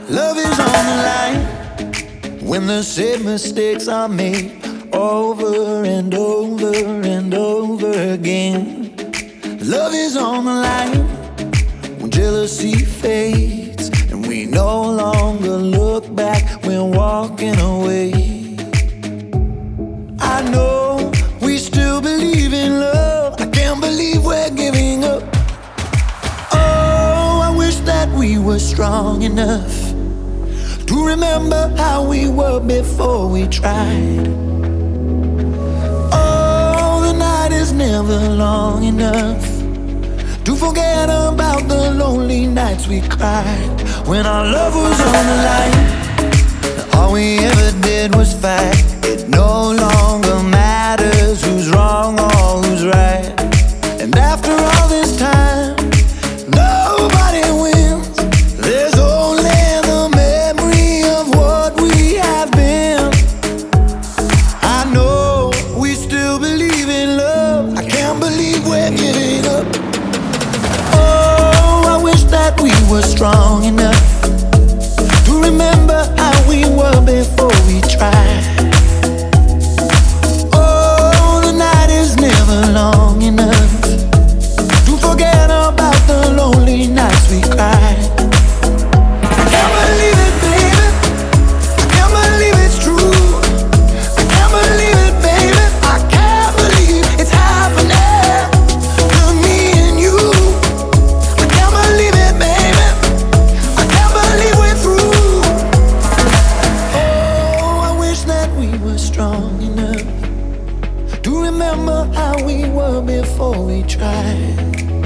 Love is on the line when the same mistakes are made over and over and over again. Love is on the line when jealousy fades and we no longer look back when walking away. I know we still believe in love. I can't believe we're giving up. Oh, I wish that we were strong enough to remember how we were before we tried. Oh, the night is never long enough to forget about the lonely nights we cried when our love was on the line. All we ever did was fight. It no longer matters who's wrong or who's right. And after all this time, nobody wins. There's only the memory of what we have been. I know we still believe in love. I can't believe we're giving up. Oh, I wish that we were strong enough to remember how we were before we tried. Oh, the night is never long enough to forget about the lonely nights we cried. I can't believe it, baby. I can't believe it's true. I can't believe it, baby. I can't believe it's happening to me and you. I can't believe it, baby. I can't believe we're through. Oh, I wish that we were strong enough to remember how we were before we tried.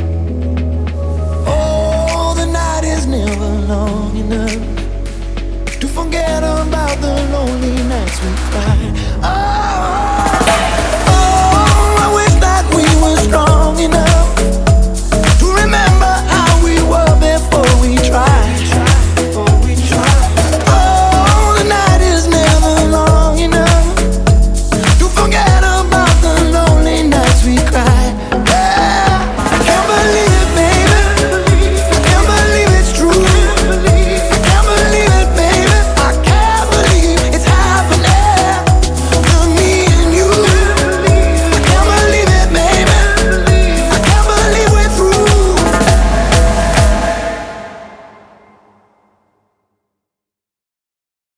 Oh, the night is never long enough to forget about the lonely nights we cried.